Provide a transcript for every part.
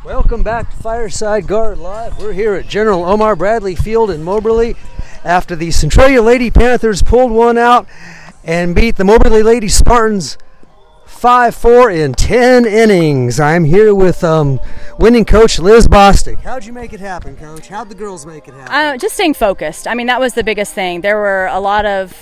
Welcome back to Fireside Guard Live. We're here at General Omar Bradley Field in Moberly after the Centralia Lady Panthers pulled one out and beat the Moberly Lady Spartans 5-4 in 10 innings. I'm here with winning coach Liz Bostic. How'd you make it happen, Coach? How'd the girls make it happen? Just staying focused. I mean, that was the biggest thing. There were a lot of,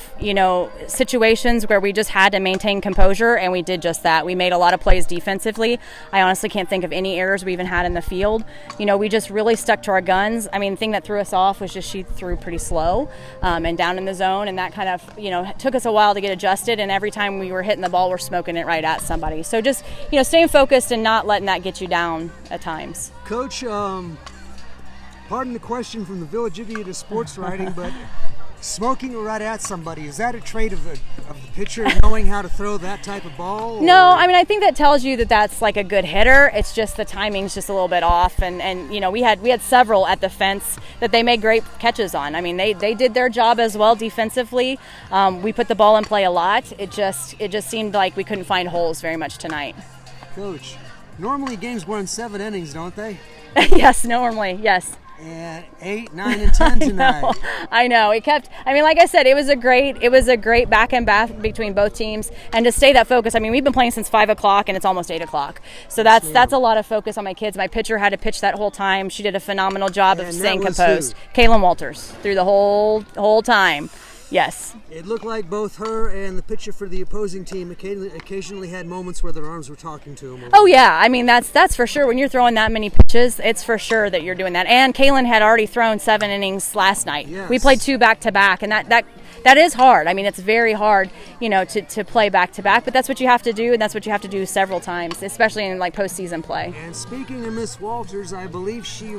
situations where we just had to maintain composure, and we did just that. We made a lot of plays defensively. I honestly can't think of any errors we even had in the field. We just really stuck to our guns. I mean, the thing that threw us off was just she threw pretty slow and down in the zone, and that kind of, took us a while to get adjusted, and every time we were hitting the ball, we're smoking it right at somebody. So just, staying focused and not letting that get you down at times. Coach, pardon the question from the village idiot of sports writing, but smoking right at somebody, is that a trait of the pitcher, knowing how to throw that type of ball? Or? No, I mean, I think that tells you that that's like a good hitter. It's just the timing's just a little bit off, and we had several at the fence that they made great catches on. I mean, they did their job as well defensively. We put the ball in play a lot. It just seemed like we couldn't find holes very much tonight. Coach, normally games go in 7 innings, don't they? Yes, normally, yes. And 8, 9, and 10 tonight. I know. It kept. I mean, like I said, it was a great back and back between both teams, and to stay that focus. I mean, we've been playing since 5 o'clock, and it's almost 8 o'clock. So that's a lot of focus on my kids. My pitcher had to pitch that whole time. She did a phenomenal job of staying composed. Kaylin Walters through the whole time. Yes. It looked like both her and the pitcher for the opposing team occasionally had moments where their arms were talking to them. Oh, yeah. I mean, that's for sure. When you're throwing that many pitches, it's for sure that you're doing that. And Kaylin had already thrown 7 innings last night. Yes. We played 2 back-to-back, and that is hard. I mean, it's very hard, to play back-to-back, but that's what you have to do, and that's what you have to do several times, especially in, postseason play. And speaking of Miss Walters, I believe she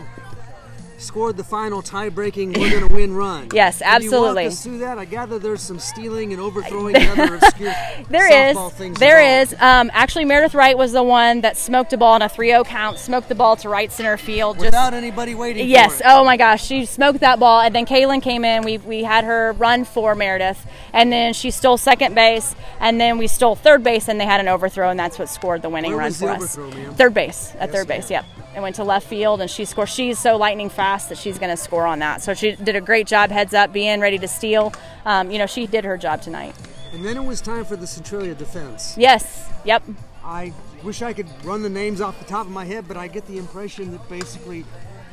scored the final tie-breaking "we're going to win" run. Yes, absolutely. Can you walk us through that? I gather there's some stealing and overthrowing and other obscure softball things. There is. Actually, Meredith Wright was the one that smoked a ball on a 3-0 count, smoked the ball to right center field. Without anybody waiting for it. Yes. Oh, my gosh. She smoked that ball, and then Kaylin came in. We had her run for Meredith, and then she stole second base, and then we stole third base, and they had an overthrow, and that's what scored the winning run for us. Overthrow, ma'am? Third base. Third base, yep. It went to left field, and she scored. She's so lightning fast that she's going to score on that. So she did a great job, heads up, being ready to steal. She did her job tonight. And then it was time for the Centralia defense. Yes, yep. I wish I could run the names off the top of my head, but I get the impression that basically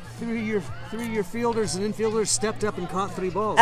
three-year fielders and infielders stepped up and caught 3 balls.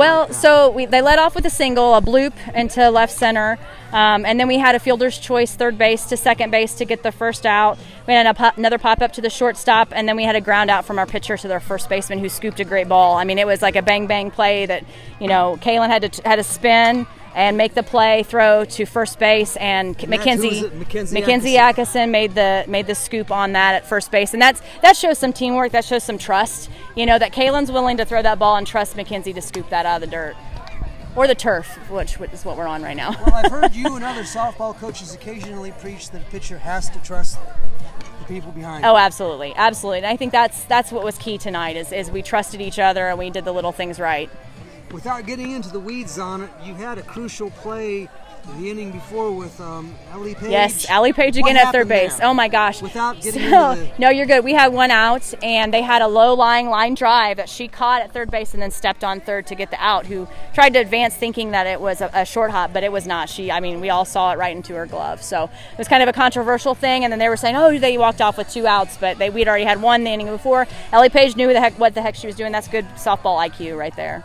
They led off with a single, a bloop into left center, and then we had a fielder's choice third base to second base to get the first out. We had another pop-up to the shortstop, and then we had a ground out from our pitcher to their first baseman who scooped a great ball. I mean, it was like a bang-bang play that, Kaylin had to spin and make the play, throw to first base, and Mackenzie Atkinson made the scoop on that at first base, and that shows some teamwork, that shows some trust. That Kaylin's willing to throw that ball and trust Mackenzie to scoop that out of the dirt or the turf, which is what we're on right now. Well, I've heard you and other softball coaches occasionally preach that a pitcher has to trust the people behind him. Oh, absolutely, absolutely, and I think that's what was key tonight is we trusted each other and we did the little things right. Without getting into the weeds on it, you had a crucial play the inning before with Allie Page. Yes, Allie Page again at third base. There? Oh, my gosh. Without getting into No, you're good. We had 1 out, and they had a low-lying line drive that she caught at third base and then stepped on third to get the out, who tried to advance thinking that it was a short hop, but it was not. We all saw it right into her glove. So it was kind of a controversial thing, and then they were saying, they walked off with 2 outs, but we'd already had 1 the inning before. Allie Page knew what the heck she was doing. That's good softball IQ right there.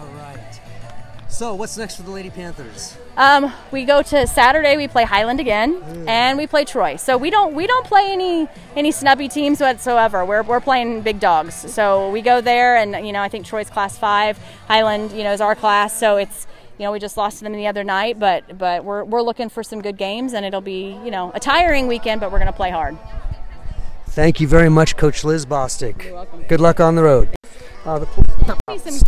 So, what's next for the Lady Panthers? We go to Saturday. We play Highland again, and we play Troy. So we don't play any snubby teams whatsoever. We're playing big dogs. So we go there, and I think Troy's class 5. Highland, is our class. So it's we just lost to them the other night, but we're looking for some good games, and it'll be a tiring weekend, but we're going to play hard. Thank you very much, Coach Liz Bostic. You're welcome. Good luck on the road.